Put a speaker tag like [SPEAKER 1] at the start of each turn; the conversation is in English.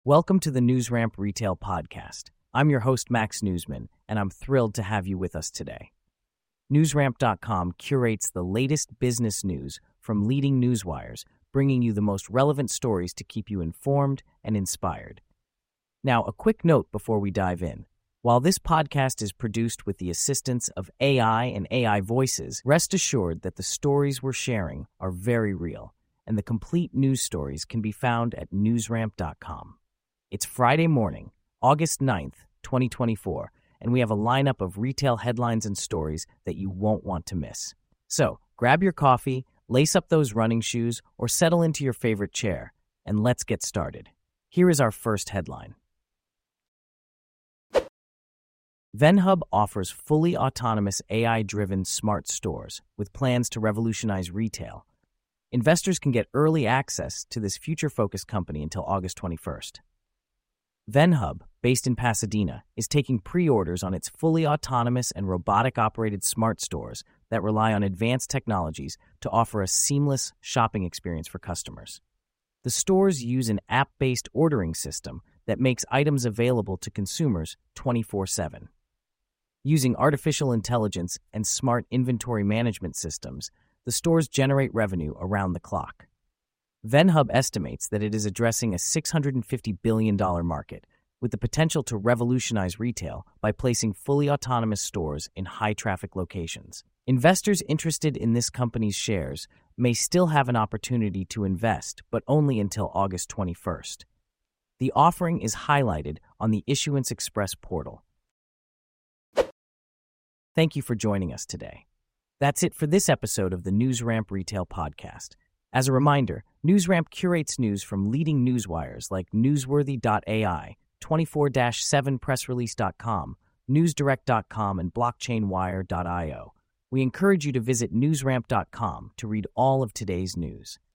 [SPEAKER 1] Welcome to the NewsRamp Retail Podcast. I'm your host, Max Newsman, and I'm thrilled to have you with us today. NewsRamp.com curates the latest business news from leading newswires, bringing you the most relevant stories to keep you informed and inspired. Now, a quick note before we dive in. While this podcast is produced with the assistance of AI and AI voices, rest assured that the stories we're sharing are very real, and the complete news stories can be found at newsramp.com. It's Friday morning, August 9th, 2024, and we have a lineup of retail headlines and stories that you won't want to miss. So, grab your coffee, lace up those running shoes, or settle into your favorite chair, and let's get started. Here is our first headline. VenHub offers fully autonomous AI-driven smart stores with plans to revolutionize retail. Investors can get early access to this future-focused company until August 21st. VenHub, based in Pasadena, is taking pre-orders on its fully autonomous and robotic-operated smart stores that rely on advanced technologies to offer a seamless shopping experience for customers. The stores use an app-based ordering system that makes items available to consumers 24/7. Using artificial intelligence and smart inventory management systems, the stores generate revenue around the clock. VenHub estimates that it is addressing a $650 billion market, with the potential to revolutionize retail by placing fully autonomous stores in high-traffic locations. Investors interested in this company's shares may still have an opportunity to invest, but only until August 21st. The offering is highlighted on the Issuance Express portal. Thank you for joining us today. That's it for this episode of the NewsRamp Retail Podcast. As a reminder, NewsRamp curates news from leading newswires like Newsworthy.ai, 24-7pressrelease.com, NewsDirect.com, and BlockchainWire.io. We encourage you to visit NewsRamp.com to read all of today's news.